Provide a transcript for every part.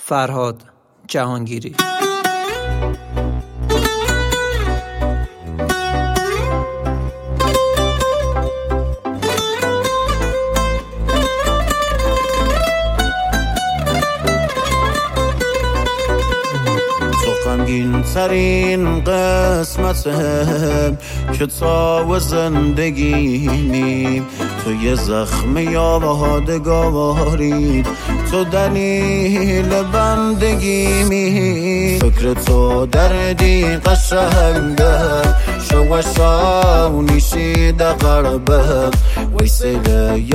فرهاد جهانگیری. غمگین ترین قسمته که تا زندگیمی، تو یه زخم یادگاری، تو دلیل بندگیمی. فکر تو دردی قشنگه، شوشانی شیده قربه، ویسیل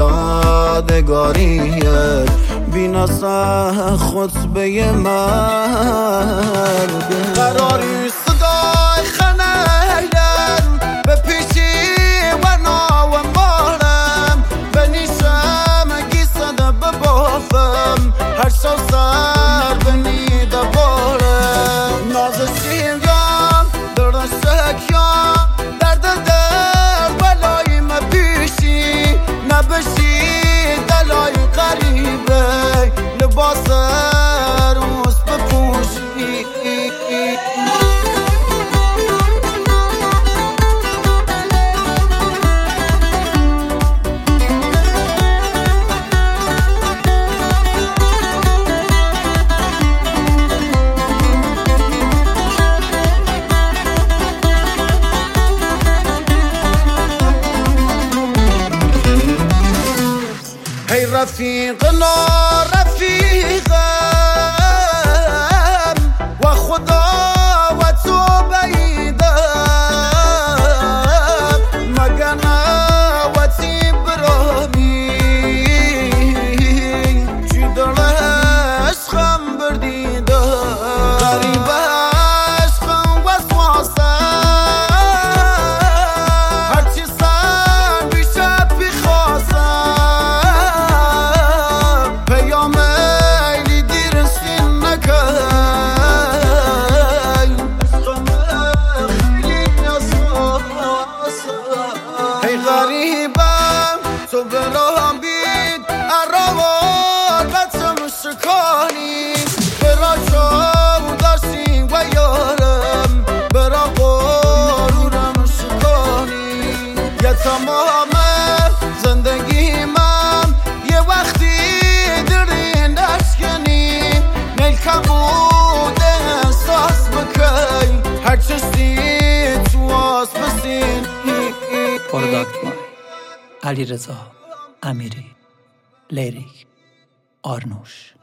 یادگاریه، بیناسه خطبه مرگ. قراری صدای خنهیم به پیشی و ناو مارم، به نیشم گیسده ببافم، هر شو سر بنیده بارم. نازشیم یا درشک یا درد در بلای مبیشی، نبشی دلای قریبه، لباس روز بپوشی. هی رفیقنا رفیقم و خدا و تو بعیدم، مگه نوتی برامی چی در عشقم بردیدم. غریب عشقم وسواسم، هرچی سر بیشه بخواستم، پیام ایلی دیرشین نکن، عشقم خیلی نسواسم. هی غریبم تو برام بید اروار بچم شکانی، برا چاو داشتیم و یارم، برا غرورم شکانی. یه تمام زندگی من یه وقتی درین اشکنی، ملکم بود احساس بکی، هر چشتی تو آس بسین. پروداکت بای علیرضا امیری، لیریک آرنوش.